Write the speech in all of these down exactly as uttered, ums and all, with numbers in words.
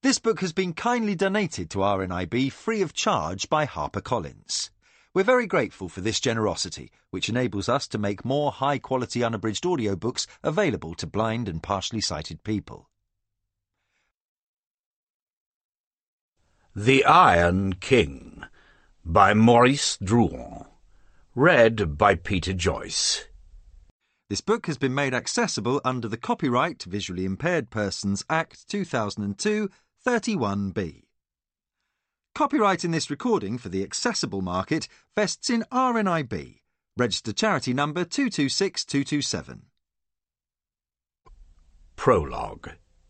This book has been kindly donated to R N I B free of charge by HarperCollins. We're very grateful for this generosity, which enables us to make more high-quality unabridged audiobooks available to blind and partially sighted people. The Iron King by Maurice Druon. Read by Peter Joyce. This book has been made accessible under the Copyright Visually Impaired Persons Act two thousand two, thirty-one B. Copyright in this recording for the accessible market vests in R N I B, registered charity number two two six two two seven. Prologue.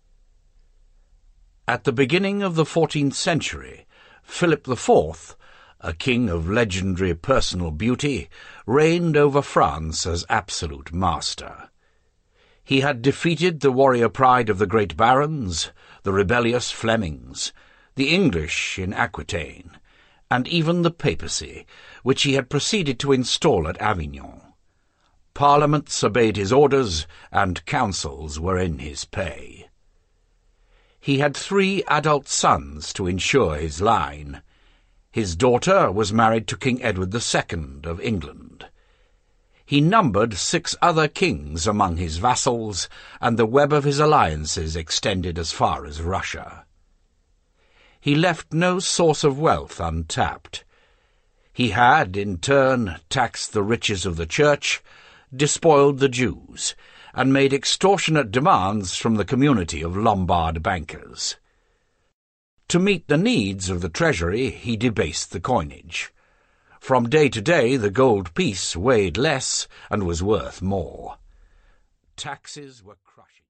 At the beginning of the fourteenth century, Philip the Fourth, a king of legendary personal beauty, reigned over France as absolute master. He had defeated the warrior pride of the great barons, the rebellious Flemings, the English in Aquitaine, and even the papacy, which he had proceeded to install at Avignon. Parliaments obeyed his orders, and councils were in his pay. He had three adult sons to ensure his line. His daughter was married to King Edward the Second of England. He numbered six other kings among his vassals, and the web of his alliances extended as far as Russia. He left no source of wealth untapped. He had, in turn, taxed the riches of the Church, despoiled the Jews, and made extortionate demands from the community of Lombard bankers. To meet the needs of the treasury, he debased the coinage. From day to day the gold piece weighed less and was worth more. Taxes were crushing.